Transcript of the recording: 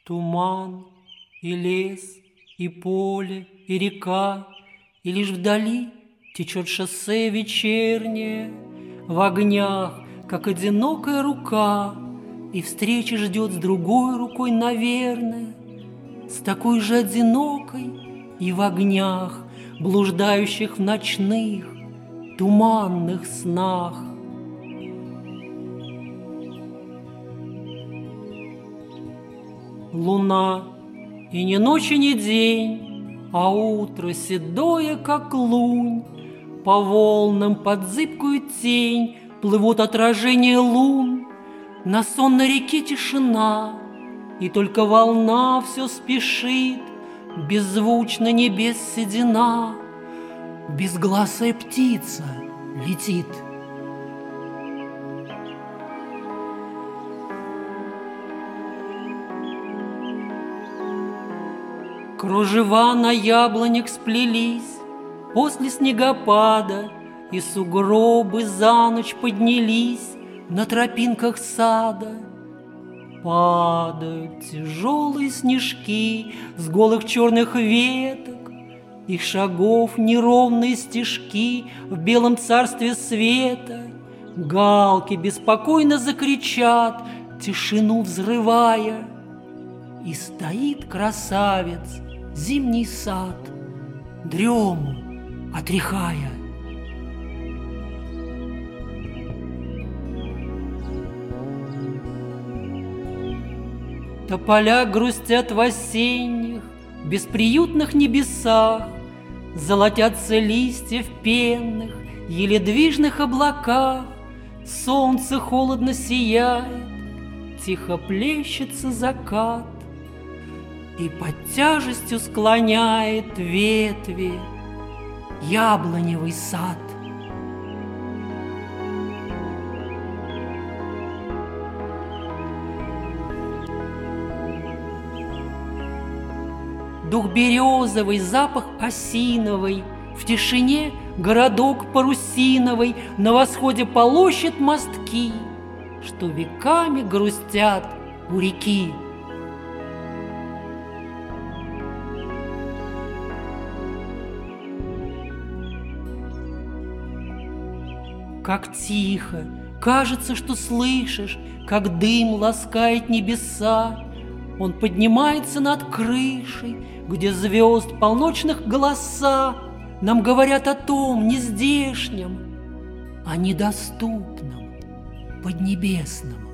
Туман и лес, и поле, и река, и лишь вдали течет шоссе вечернее, в огнях, как одинокая рука, и встречи ждет с другой рукой, наверное, с такой же одинокой и в огнях, блуждающих в ночных, туманных снах. Луна, и не ночь, и не день, а утро седое, как лунь. По волнам под зыбкую тень плывут отражения лун. На сонной реке тишина, и только волна все спешит, беззвучно небес седина, безгласая птица летит. Кружева на яблонях сплелись после снегопада, и сугробы за ночь поднялись на тропинках сада. Падают тяжелые снежки с голых черных веток, их шагов неровные стежки в белом царстве света. Галки беспокойно закричат, тишину взрывая, и стоит красавец, зимний сад, дрему отряхая. Тополя грустят в осенних, бесприютных небесах, золотятся листья в пенных, еле движных облаках. Солнце холодно сияет, тихо плещется закат, и под тяжестью склоняет ветви яблоневый сад. Дух березовый, запах осиновый, в тишине городок парусиновый на восходе полощет мостки, что веками грустят у реки. Как тихо, кажется, что слышишь, как дым ласкает небеса. Он поднимается над крышей, где звезд полночных голоса нам говорят о том нездешнем, о недоступном, поднебесном.